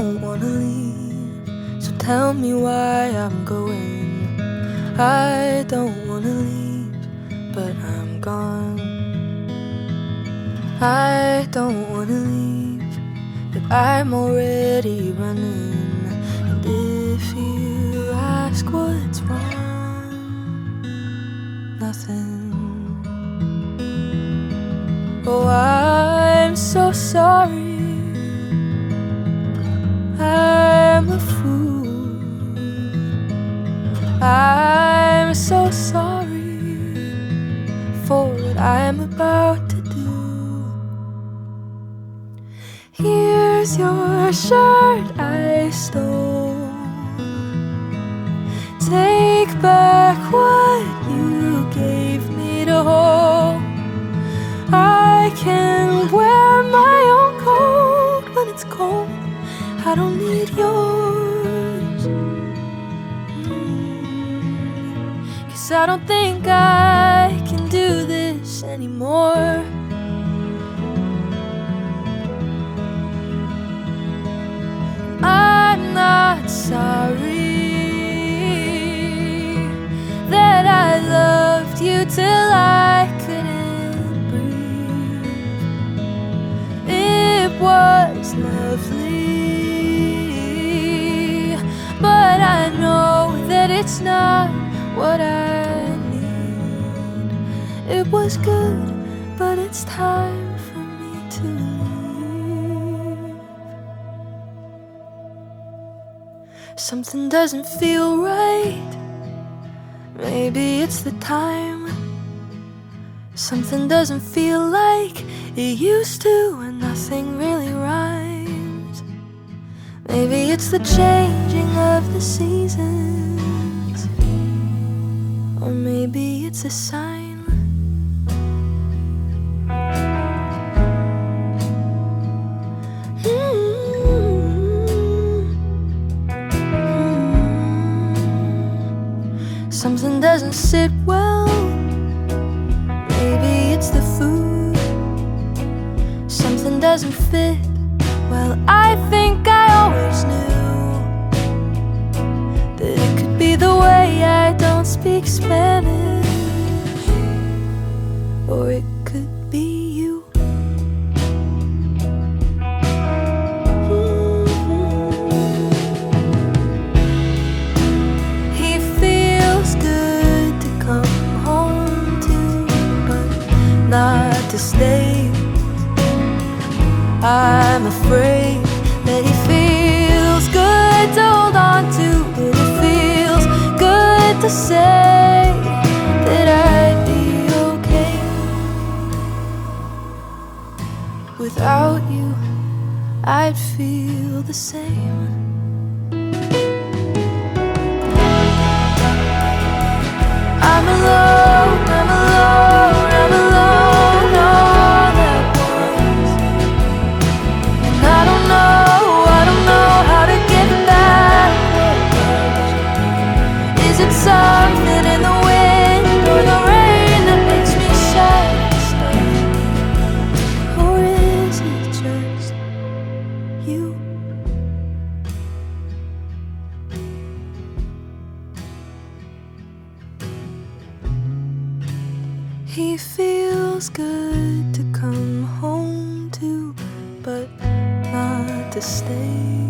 don't wanna leave, so tell me why I'm going. I don't wanna leave, but I'm gone. I don't wanna leave, but I'm already running. And if you ask what's wrong, nothing. Oh, I'm so sorry, I'm a fool. I'm so sorry for what I'm about to do. Here's your shirt I stole. Take back what you gave me to hold. I can wear my own coat when it's cold. I don't need yours. 'Cause I don't think I can do this anymore. I'm not sorry that I loved you till I couldn't breathe. It was lovely, but I know that it's not what I need. It was good, but it's time for me to leave. Something doesn't feel right. Maybe it's the time. Something doesn't feel like it used to, and nothing really rhymes. Maybe it's the changing of the seasons, or maybe it's a sign. Something doesn't sit well. Maybe it's the food. Something doesn't fit. Well, I think I always knew that it could be the way I don't speak Spanish, or it could be you. He feels good to come home to, but not to stay. I'm afraid that he feels good to hold on to, but it feels good to say that I'd be okay. Without you, I'd feel the same. I'm alone, I'm alone, I'm alone all at once. And I don't know how to get back what was. Is it something in the wind or the rain that makes me sad and stuff? Or is it just you? He feels good to come home to, but not to stay.